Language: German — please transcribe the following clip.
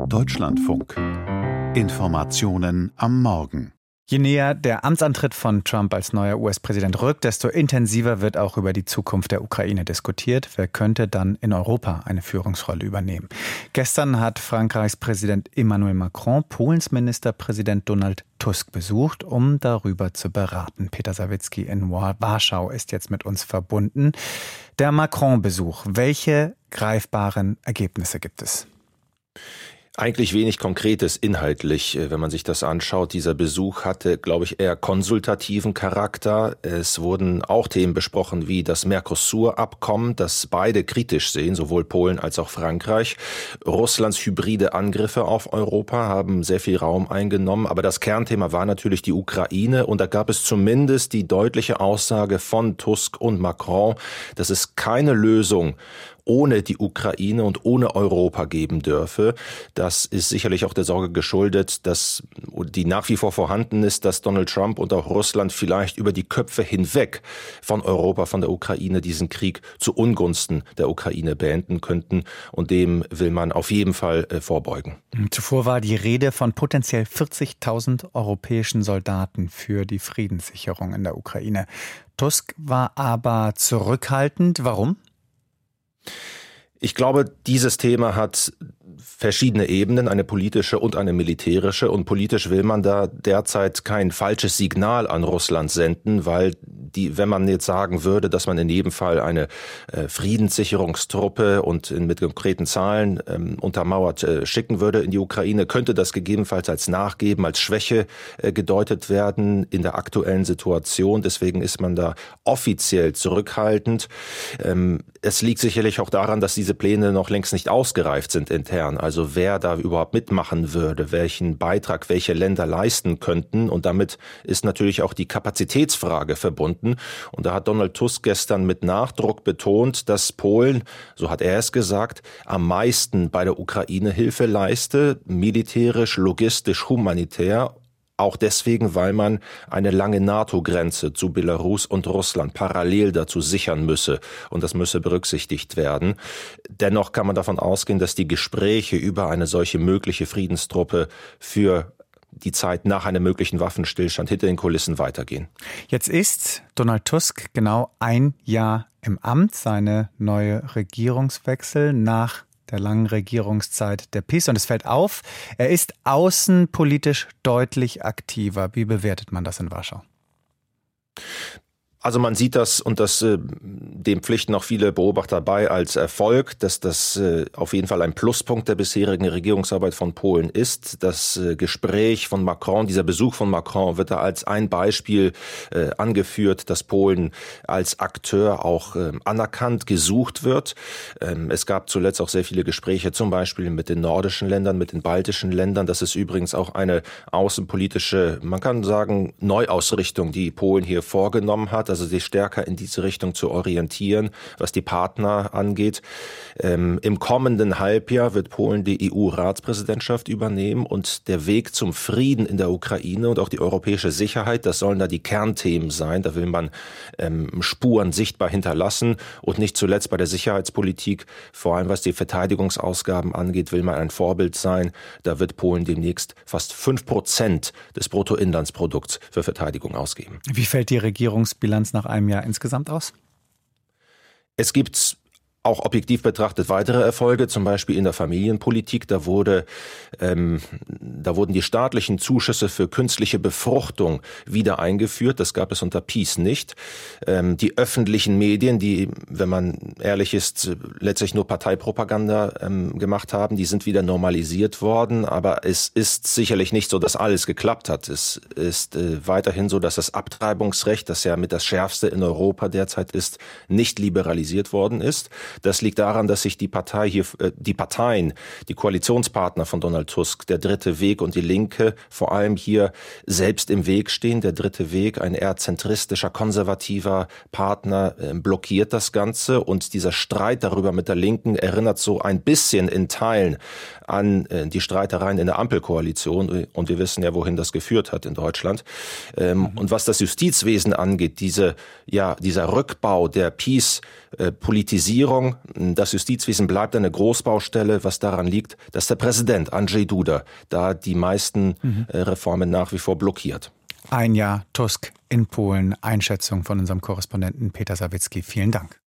Deutschlandfunk. Informationen am Morgen. Je näher der Amtsantritt von Trump als neuer US-Präsident rückt, desto intensiver wird auch über die Zukunft der Ukraine diskutiert. Wer könnte dann in Europa eine Führungsrolle übernehmen? Gestern hat Frankreichs Präsident Emmanuel Macron Polens Ministerpräsident Donald Tusk besucht, um darüber zu beraten. Peter Sawicki in Warschau ist jetzt mit uns verbunden. Der Macron-Besuch, welche greifbaren Ergebnisse gibt es? Eigentlich wenig Konkretes inhaltlich, wenn man sich das anschaut. Dieser Besuch hatte, glaube ich, eher konsultativen Charakter. Es wurden auch Themen besprochen wie das Mercosur-Abkommen, das beide kritisch sehen, sowohl Polen als auch Frankreich. Russlands hybride Angriffe auf Europa haben sehr viel Raum eingenommen. Aber das Kernthema war natürlich die Ukraine. Und da gab es zumindest die deutliche Aussage von Tusk und Macron, dass es keine Lösung ohne die Ukraine und ohne Europa geben dürfe. Das ist sicherlich auch der Sorge geschuldet, dass die nach wie vor vorhanden ist, dass Donald Trump und auch Russland vielleicht über die Köpfe hinweg von Europa, von der Ukraine diesen Krieg zu Ungunsten der Ukraine beenden könnten. Und dem will man auf jeden Fall vorbeugen. Zuvor war die Rede von potenziell 40.000 europäischen Soldaten für die Friedenssicherung in der Ukraine. Tusk war aber zurückhaltend. Warum? Ich glaube, dieses Thema hat verschiedene Ebenen, eine politische und eine militärische. Und politisch will man da derzeit kein falsches Signal an Russland senden, weil wenn man jetzt sagen würde, dass man in jedem Fall eine Friedenssicherungstruppe und mit konkreten Zahlen untermauert schicken würde in die Ukraine, könnte das gegebenenfalls als Nachgeben, als Schwäche gedeutet werden in der aktuellen Situation. Deswegen ist man da offiziell zurückhaltend. Es liegt sicherlich auch daran, dass diese Pläne noch längst nicht ausgereift sind intern. Also wer da überhaupt mitmachen würde, welchen Beitrag welche Länder leisten könnten. Und damit ist natürlich auch die Kapazitätsfrage verbunden. Und da hat Donald Tusk gestern mit Nachdruck betont, dass Polen, so hat er es gesagt, am meisten bei der Ukraine Hilfe leiste, militärisch, logistisch, humanitär. Auch deswegen, weil man eine lange NATO-Grenze zu Belarus und Russland parallel dazu sichern müsse. Und das müsse berücksichtigt werden. Dennoch kann man davon ausgehen, dass die Gespräche über eine solche mögliche Friedenstruppe für die Zeit nach einem möglichen Waffenstillstand hinter den Kulissen weitergehen. Jetzt ist Donald Tusk genau ein Jahr im Amt. Seine neue Regierungswechsel nach der langen Regierungszeit der PiS. Und es fällt auf, er ist außenpolitisch deutlich aktiver. Wie bewertet man das in Warschau? Also man sieht das, und dem pflichten auch viele Beobachter bei, als Erfolg, dass das auf jeden Fall ein Pluspunkt der bisherigen Regierungsarbeit von Polen ist. Das Gespräch von Macron, dieser Besuch von Macron wird da als ein Beispiel angeführt, dass Polen als Akteur auch anerkannt, gesucht wird. Es gab zuletzt auch sehr viele Gespräche, zum Beispiel mit den nordischen Ländern, mit den baltischen Ländern. Das ist übrigens auch eine außenpolitische, man kann sagen, Neuausrichtung, die Polen hier vorgenommen hat. Also sich stärker in diese Richtung zu orientieren, was die Partner angeht. Im kommenden Halbjahr wird Polen die EU-Ratspräsidentschaft übernehmen und der Weg zum Frieden in der Ukraine und auch die europäische Sicherheit, das sollen da die Kernthemen sein. Da will man Spuren sichtbar hinterlassen und nicht zuletzt bei der Sicherheitspolitik, vor allem was die Verteidigungsausgaben angeht, will man ein Vorbild sein. Da wird Polen demnächst fast 5% des Bruttoinlandsprodukts für Verteidigung ausgeben. Wie fällt die Regierungsbilanz nach einem Jahr insgesamt aus? Es gibt auch objektiv betrachtet weitere Erfolge, zum Beispiel in der Familienpolitik. Da wurden die staatlichen Zuschüsse für künstliche Befruchtung wieder eingeführt. Das gab es unter PiS nicht. Die öffentlichen Medien, die, wenn man ehrlich ist, letztlich nur Parteipropaganda gemacht haben, die sind wieder normalisiert worden. Aber es ist sicherlich nicht so, dass alles geklappt hat. Es ist weiterhin so, dass das Abtreibungsrecht, das ja mit das schärfste in Europa derzeit ist, nicht liberalisiert worden ist. Das liegt daran, dass sich die Parteien, die Koalitionspartner von Donald Tusk, der Dritte Weg und die Linke, vor allem hier selbst im Weg stehen. Der Dritte Weg, ein eher zentristischer, konservativer Partner, blockiert das Ganze. Und dieser Streit darüber mit der Linken erinnert so ein bisschen in Teilen an die Streitereien in der Ampelkoalition. Und wir wissen ja, wohin das geführt hat in Deutschland. Und was das Justizwesen angeht, dieser Rückbau der PiS-Politisierung, Reform. Das Justizwesen bleibt eine Großbaustelle, was daran liegt, dass der Präsident Andrzej Duda da die meisten Reformen nach wie vor blockiert. Ein Jahr Tusk in Polen. Einschätzung von unserem Korrespondenten Peter Sawicki. Vielen Dank.